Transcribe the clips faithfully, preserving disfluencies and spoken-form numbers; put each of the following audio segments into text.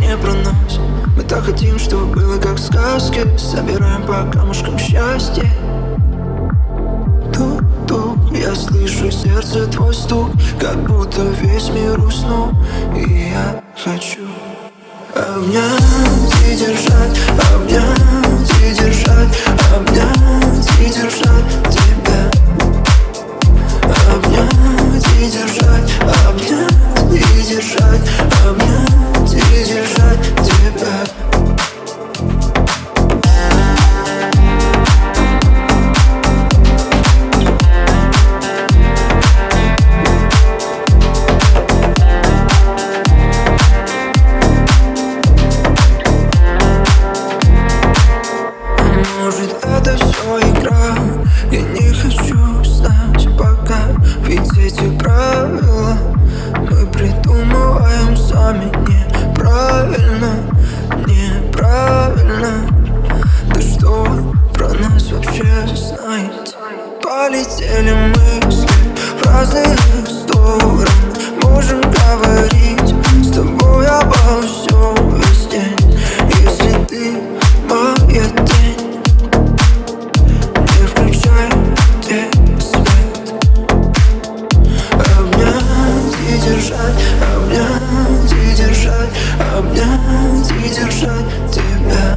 не про нас. Мы так хотим, чтобы было как в сказке. Собираем по камушкам счастье. Тук-тук, я слышу сердце твой стук, как будто весь мир уснул. И я хочу обнять и держать, обнять и держать, обнять и держать тебя. Обнять и держать, обнять и держать, обнять и держать тебя. Может, это все игра, я не хочу знать пока. Ведь эти правила мы придумываем сами. Неправильно, неправильно. Да что вы про нас вообще знаете? Полетели мысли в разные стороны. Можем говорить с тобой обо всем весь день, если ты моя тень. Не включай где свет. Обнять и держать, обнять и держать, обнять и держать тебя.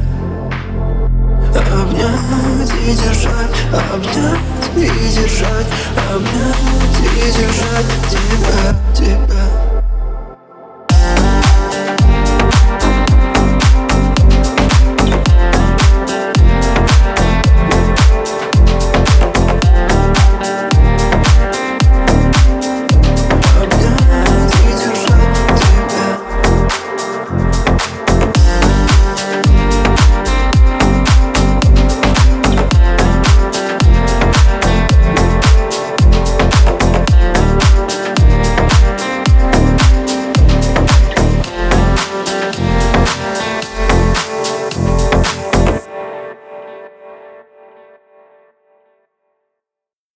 Обнять и держать, обнять и держать, обнять